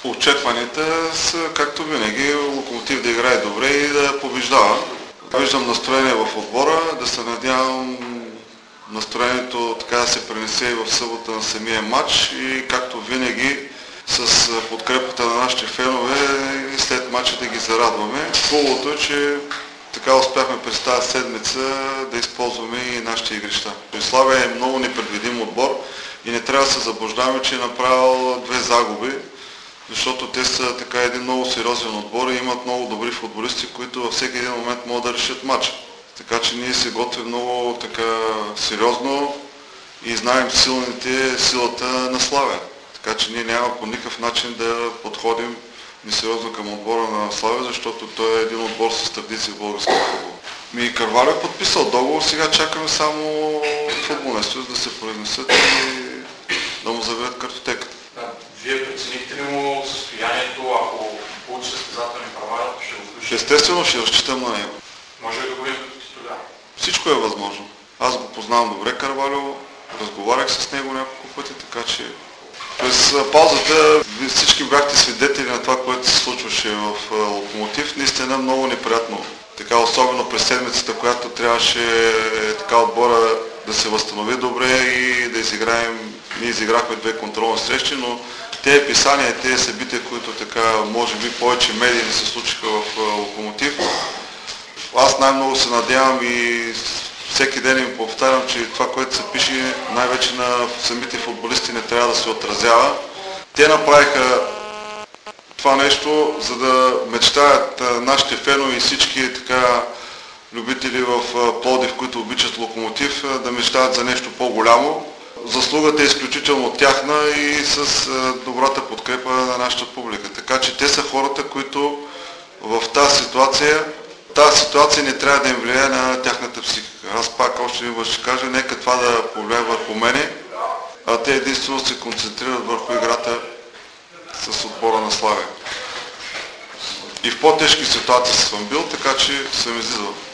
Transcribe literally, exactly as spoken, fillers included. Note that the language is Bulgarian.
Очакванията са, както винаги, Локомотив да играе добре и да побеждава. Виждам настроение в отбора, да се надявам настроението така да се пренесе и в събота на самия матч и както винаги с подкрепата на нашите фенове и след матча да ги зарадваме. Хубавото е, че така успяхме през тази седмица да използваме и нашите игрища. Славия е много непредвидим отбор и не трябва да се заблуждаваме, че е направил две загуби, защото те са така един много сериозен отбор и имат много добри футболисти, които във всеки един момент могат да решат матча. Така че ние се готвим много така сериозно и знаем силните, силата на Славия. Така че ние няма по никакъв начин да подходим несериозно към отбора на Славия, защото той е един отбор с традиции в българския футбол. Ми Карвалио е подписал договор, сега чакаме само футболния съюз да се произнесат и да му заведат картотеката. Да. Вие преценихте ли му състоянието, ако получи състезателни права, ще го включите? Естествено ще разчитам на него. Може ли да го видите тогава? Всичко е възможно. Аз го познавам добре Карвалио, разговарях с него няколко пъти, така че през паузата всички бяхте свидетели на това, което се случваше в Локомотив. Наистина много неприятно. Така, особено през седмицата, която трябваше така отбора да се възстанови добре и да изиграем. Ние изиграхме две контролни срещи, но тези писания, тези събития, които така може би повече медии се случиха в Локомотив, аз най-много се надявам и всеки ден им повтарям, че това, което се пише най-вече на самите футболисти, не трябва да се отразява. Те направиха това нещо, за да мечтаят нашите фенове и всички така любители в Пловдив, които обичат Локомотив, да мечтаят за нещо по-голямо. Заслугата е изключително тяхна и с добрата подкрепа на нашата публика. Така че те са хората, които в тази ситуация Тази ситуация не трябва да им влияе на тяхната психика. Аз пак още веднъж ще кажа, нека това да повлияе върху мене, а те единствено се концентрират върху играта с отбора на Славия. И в по-тежки ситуации съм бил, така че съм излизал.